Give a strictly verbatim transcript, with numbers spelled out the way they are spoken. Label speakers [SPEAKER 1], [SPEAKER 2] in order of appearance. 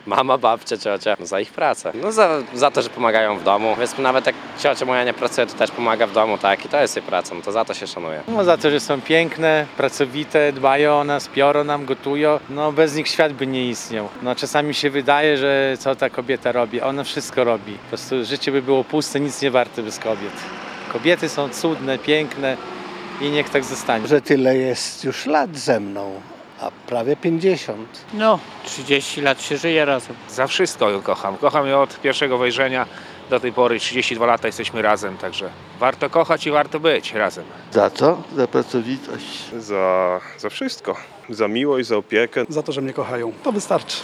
[SPEAKER 1] Mama, babcia, ciocia, no za ich pracę. No za, za to, że pomagają w domu. Więc nawet jak ciocia moja nie pracuje, to też pomaga w domu, tak? I to jest jej praca, no to za to się szanuje.
[SPEAKER 2] No za to, że są piękne, pracowite, dbają o nas, piorą nam, gotują. No bez nich świat by nie istniał. No czasami się wydaje, że co ta kobieta robi. Ona wszystko robi. Po prostu życie by było puste, nic nie warte bez kobiet. Kobiety są cudne, piękne i niech tak zostanie.
[SPEAKER 3] Że tyle jest już lat ze mną, a prawie pięćdziesiąt.
[SPEAKER 4] No, trzydzieści lat się żyje razem.
[SPEAKER 5] Za wszystko ją kocham. Kocham ją od pierwszego wejrzenia do tej pory. trzydzieści dwa lata jesteśmy razem, także warto kochać i warto być razem.
[SPEAKER 6] Za co? Za pracowitość.
[SPEAKER 7] Za, za wszystko. Za miłość, za opiekę.
[SPEAKER 8] Za to, że mnie kochają. To wystarczy.